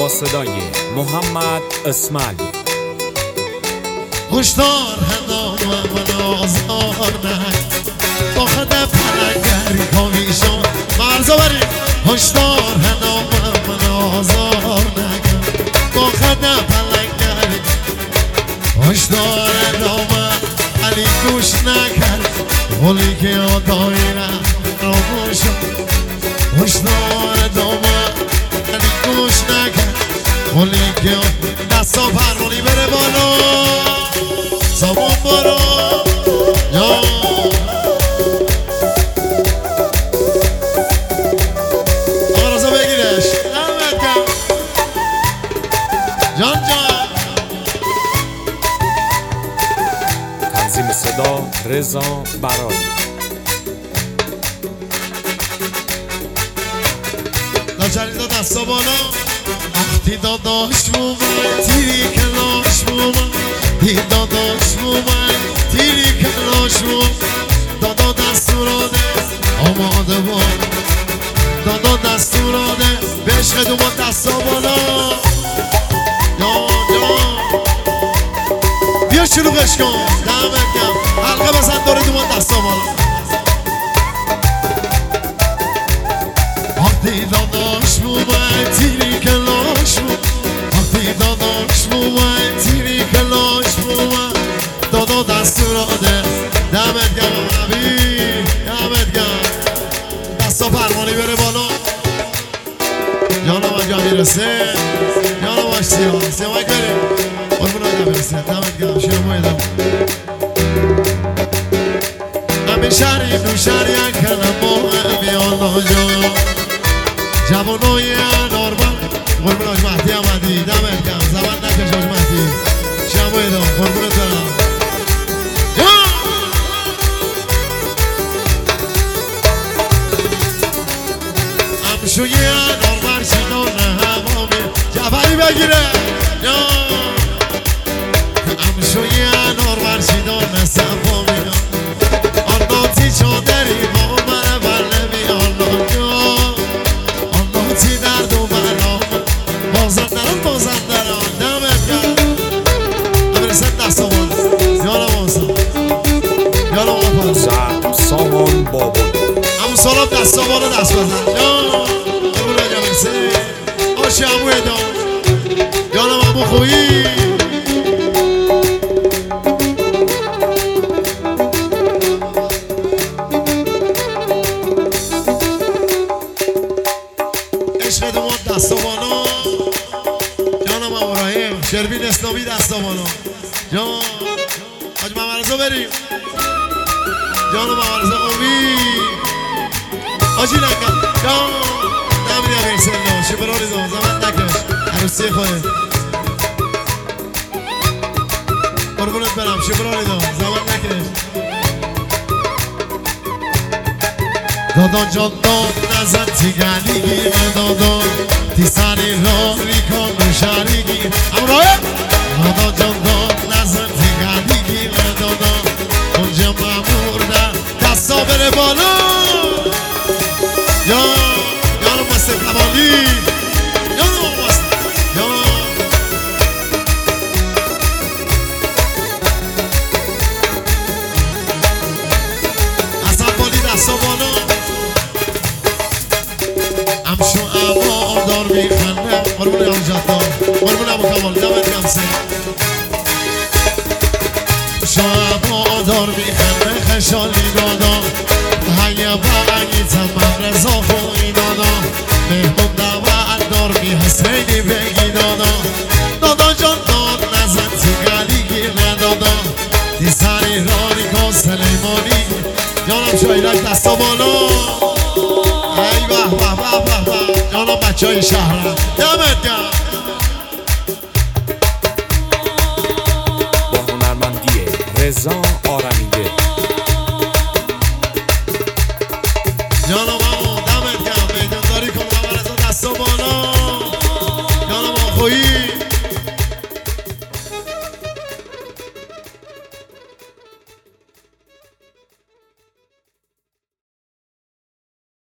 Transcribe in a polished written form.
با صدای محمد اسماعیلی. هشدار هنامم و نازار نکن با خود پلنگری کامیشان مرزا بریم. هشدار هنامم و نازار نکن با خود پلنگری. هشدار هنامم علی گوش نکن ولی که آدایرم راموشم. هشدار هنامم علی گوش نکن ولی که دستا پروانی بره بالا. سامان برو یا آقا رضا بگیرش دمت گرم جان جان. تنظیم صدا رضا برایی. ناچریدا دستا بالا. وقتی داداش اومد تیری کلاش اومد. داداش اومد تیری کلاش اومد. دادا دستوراده آماده بود. دادا دستوراده به عشق دومان دستا بالا. یا بیا شروعش کن دمت گرم. حلقه بزن داره دومان دستا بالا. وقتی داداش اومد تیری کلاش اومد. وقتی داداش اومد تیری کلاش اومد. دادا دستوراده دمت گرم حبیب دمت گرم. دستا پروانی بره بالا. جانم اگه میرسه جانم باش سیامک بریم قربون اگه میرسه دمت گرم. شیرمو ایدم همه شهری دو شهری کنم بیان آجا جوانای اناربن. قربون آج مهدی احمدی دمت گرم. زبان نکش آج مهدی شیرمو ایدم قربونت برم. همشوی انار برشیدان همامی جعفری بگیره. همشوی انار برشیدان سفامی. آناتی چادری با من بله بیان. آناتی درد و بلا بازندران دمت گرم. امرسد دستا باز یارم آسان یارم آفر سامان بابا همون سالم دستا بالا دست بزن. آشی همو ادام یانم همو خویی. عشق دومان دستا بالا. جانم همو راهیم شربین اسلامی دستا بالا. جان حاج محمد بریم. جانم محمد قومی آجی نکن جان نمیدی امیر سلام شبرانی زمان زمان نکش عروسی خواهد قربونت برم شبرانی زمان نکش. دادان جان داد نزن تیگلی گیر دادان تی سری را ریکان و شری گیر امراه. دادان جان داد نزن تیگلی گیر دادان اونجا ممورده دستا بره بالا. یارم بسته قبالی یارم بسته اصلا بالی دستا بالا. امشو اما دار میخنه قربون امو جدار قربون امو کمال دمت گم سه. امشو اما دار میخنه خشالی دادا هیه بغنی تمام رزا خوی دادا. مهمون دوت دار می حسینی بگی دادا. دادا جان داد نزن تیگلی گیر ندادا. دی سری رانی کن سلیمانی. جانم شایرک دستا بالا. ای به به به به به جانم بچه های شهرم دمت گرم.